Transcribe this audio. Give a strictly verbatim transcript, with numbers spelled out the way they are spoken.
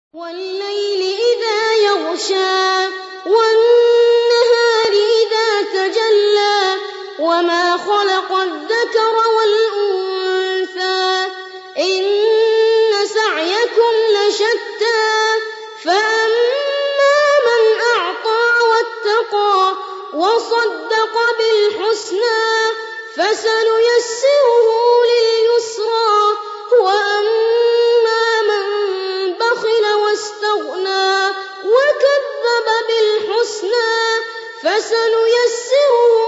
وَاللَّيْلِ إِذَا يَغْشَىٰ وَالنَّهَارِ إِذَا تَجَلَّىٰ وَمَا خَلَقَ الذَّكَرَ وَالْأُنثَىٰ إِنَّ سَعْيَكُمْ لَشَتَّىٰ فَأَمَّا مَنْ أَعْطَىٰ وَاتَّقَىٰ وَصَدَّقَ بِالْحُسْنَىٰ فَسَنُيَسِّرُهُ لِلْيُسْرَىٰ وَأَمَّا مَن بَخِلَ وَاسْتَغْنَىٰ وَكَذَّبَ بِالْحُسْنَىٰ فَسَنُيَسِّرُهُ